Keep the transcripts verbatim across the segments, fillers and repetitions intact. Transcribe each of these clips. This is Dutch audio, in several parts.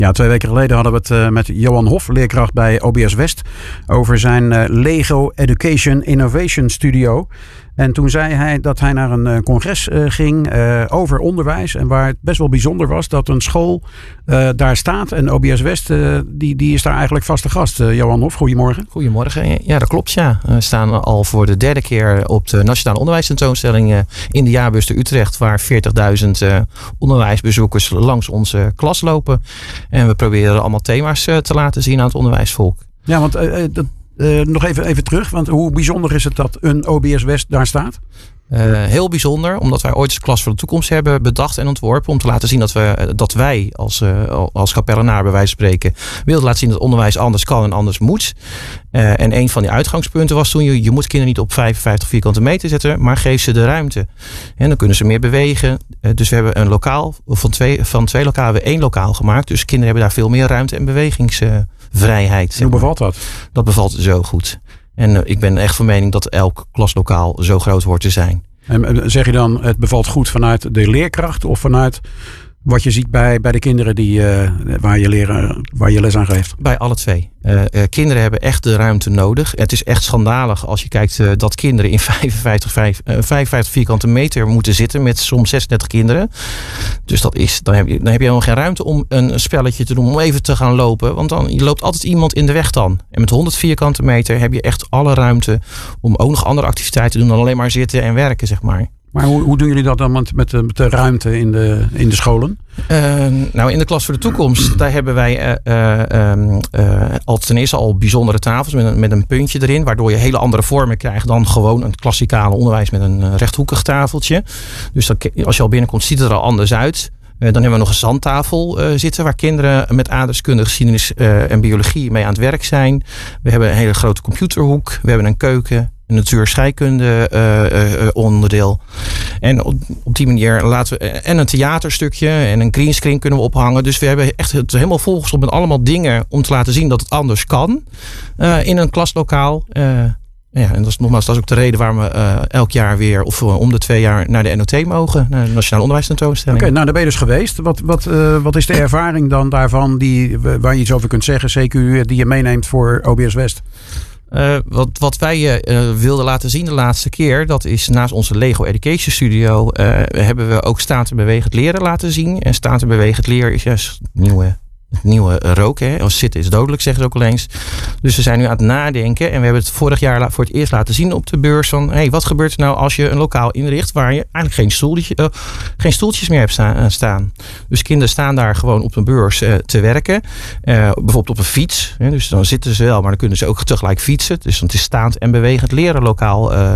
Ja, twee weken geleden hadden we het uh, met Johan Hof, leerkracht bij O B S West, over zijn uh, Lego Education Innovation Studio. En toen zei hij dat hij naar een uh, congres uh, ging uh, over onderwijs. En waar het best wel bijzonder was dat een school uh, daar staat. En O B S West, uh, die, die is daar eigenlijk vaste gast. Uh, Johan Hof, goedemorgen. Goedemorgen. Ja, dat klopt. Ja. We staan al voor de derde keer op de Nationale Onderwijstentoonstelling uh, in de jaarbeurs te Utrecht. Waar veertigduizend uh, onderwijsbezoekers langs onze klas lopen. En we proberen allemaal thema's uh, te laten zien aan het onderwijsvolk. Ja, want uh, dat... Uh, nog even, even terug, want hoe bijzonder is het dat een O B S West daar staat? Uh, heel bijzonder, omdat wij ooit eens Klas voor de Toekomst hebben bedacht en ontworpen. Om te laten zien dat, we, dat wij als, uh, als kapellenaar bij wijze van spreken wilden laten zien dat onderwijs anders kan en anders moet. Uh, en een van die uitgangspunten was toen, je, je moet kinderen niet op vijfenvijftig vierkante meter zetten, maar geef ze de ruimte. En dan kunnen ze meer bewegen. Uh, dus we hebben een lokaal, van twee, van twee lokalen hebben we één lokaal gemaakt. Dus kinderen hebben daar veel meer ruimte en bewegingsvrijheid. Hoe bevalt dat? Dat bevalt zo goed. En uh, ik ben echt van mening dat elk klaslokaal zo groot hoort te zijn. En zeg je dan, het bevalt goed vanuit de leerkracht of vanuit wat je ziet bij, bij de kinderen die, uh, waar, je leren, waar je les aan geeft? Bij alle twee. Uh, uh, kinderen hebben echt de ruimte nodig. Het is echt schandalig als je kijkt uh, dat kinderen in vijfenvijftig, vijf, uh, vijfenvijftig vierkante meter moeten zitten met soms zesendertig kinderen. Dus dat is, dan, heb je, dan heb je helemaal geen ruimte om een spelletje te doen, om even te gaan lopen. Want dan je loopt altijd iemand in de weg dan. En met honderd vierkante meter heb je echt alle ruimte om ook nog andere activiteiten te doen dan alleen maar zitten en werken, zeg maar. Maar hoe, hoe doen jullie dat dan met de, met de ruimte in de, in de scholen? Uh, nou, in de Klas voor de Toekomst, daar hebben wij uh, uh, uh, al ten eerste al bijzondere tafels met een, met een puntje erin, waardoor je hele andere vormen krijgt dan gewoon een klassikale onderwijs met een rechthoekig tafeltje. Dus dat, als je al binnenkomt, ziet het er al anders uit. Uh, dan hebben we nog een zandtafel uh, zitten waar kinderen met aardrijkskunde, geschiedenis uh, en biologie mee aan het werk zijn. We hebben een hele grote computerhoek. We hebben een keuken. Een natuur-scheikunde uh, uh, onderdeel. En op, op die manier laten we. En een theaterstukje en een greenscreen kunnen we ophangen. Dus we hebben echt het helemaal volgestopt met allemaal dingen om te laten zien dat het anders kan. Uh, in een klaslokaal. Uh, ja, en dat is nogmaals, dat is ook de reden waarom we uh, elk jaar weer of uh, om de twee jaar naar de N O T mogen, naar de Nationale Onderwijstentoonstelling. Oké, okay, nou daar ben je dus geweest. Wat, wat, uh, wat is de ervaring dan daarvan die, waar je iets over kunt zeggen, C Q U, die je meeneemt voor O B S West? Uh, wat, wat wij uh, wilden laten zien de laatste keer, dat is naast onze Lego Education Studio uh, hebben we ook staand en bewegend leren laten zien. En staand en bewegend leren is juist nieuwe, het nieuwe rook. Hè? Als zitten is dodelijk, zeggen ze ook al eens. Dus we zijn nu aan het nadenken en we hebben het vorig jaar voor het eerst laten zien op de beurs van, hey, wat gebeurt er nou als je een lokaal inricht waar je eigenlijk geen, stoeltje, uh, geen stoeltjes meer hebt sta, uh, staan. Dus kinderen staan daar gewoon op een beurs uh, te werken. Uh, bijvoorbeeld op een fiets. Hè? Dus dan zitten ze wel, maar dan kunnen ze ook tegelijk fietsen. Dus het is staand en bewegend leren lokaal. Uh,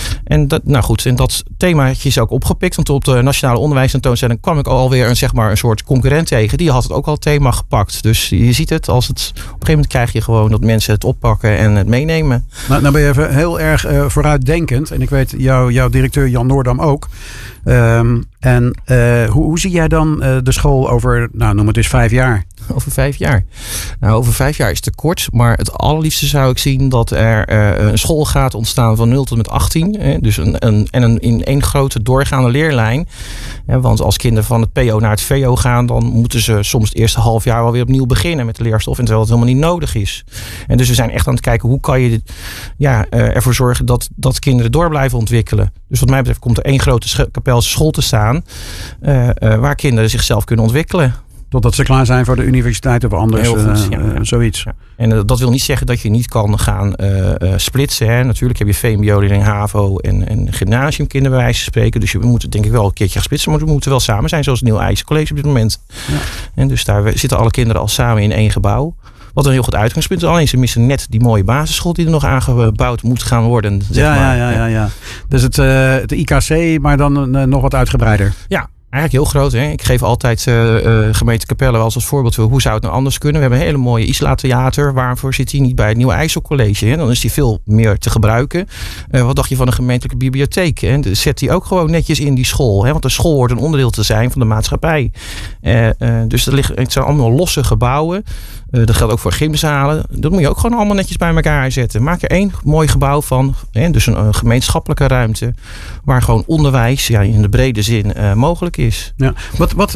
en dat, nou goed, en dat themaatje is ook opgepikt. Want op de Nationale Onderwijstentoonstelling kwam ik alweer een, zeg maar, een soort concurrent tegen. Die had het ook al thema gepakt. Dus je ziet het, als het op een gegeven moment krijg je gewoon dat mensen het oppakken en het meenemen. Nou, nou ben je even heel erg uh, vooruitdenkend. En ik weet, jou, jouw directeur Jan Noordam ook. Um, en uh, hoe, hoe zie jij dan uh, de school over, nou noem het eens vijf jaar? Over vijf jaar. Nou, over vijf jaar is te kort. Maar het allerliefste zou ik zien dat er uh, een school gaat ontstaan van nul tot met achttien. Eh, dus een, een, en een, in één grote doorgaande leerlijn. Eh, want als kinderen van het P O naar het V O gaan, dan moeten ze soms het eerste half jaar wel weer opnieuw beginnen met de leerstof. En terwijl het helemaal niet nodig is. En dus we zijn echt aan het kijken hoe kan je ja, uh, ervoor zorgen dat, dat kinderen door blijven ontwikkelen. Dus wat mij betreft komt er één grote sch- kapelse school te staan uh, uh, waar kinderen zichzelf kunnen ontwikkelen. Totdat ze klaar zijn voor de universiteit of anders. Heel goed, ja. uh, uh, zoiets. Ja. En uh, dat wil niet zeggen dat je niet kan gaan uh, uh, splitsen. Hè. Natuurlijk heb je V M B O-leerling, HAVO en, en gymnasiumkinderen bij wijze van spreken. Dus je moet denk ik wel een keertje gaan splitsen. Maar we moeten wel samen zijn, zoals het Nieuw Eijse College op dit moment. Ja. En dus daar zitten alle kinderen al samen in één gebouw. Wat een heel goed uitgangspunt is. Alleen ze missen net die mooie basisschool die er nog aangebouwd moet gaan worden. Zeg ja, maar. ja, ja, ja, ja. Dus het, uh, het I K C, maar dan uh, nog wat uitgebreider. Ja. Eigenlijk heel groot. Hè? Ik geef altijd uh, uh, gemeente Capelle wel als, als voorbeeld. Hoe zou het nou anders kunnen? We hebben een hele mooie Isla Theater. Waarvoor zit hij niet bij het Nieuwe IJssel College? Hè? Dan is die veel meer te gebruiken. Uh, wat dacht je van een gemeentelijke bibliotheek? Hè? Dus zet die ook gewoon netjes in die school. Hè? Want de school hoort een onderdeel te zijn van de maatschappij. Uh, uh, dus er liggen, het zijn allemaal losse gebouwen. Uh, dat geldt ook voor gymzalen. Dat moet je ook gewoon allemaal netjes bij elkaar zetten. Maak er één mooi gebouw van. Hè? Dus een, een gemeenschappelijke ruimte. Waar gewoon onderwijs ja, in de brede zin uh, mogelijk is. Ja. Wat, wat,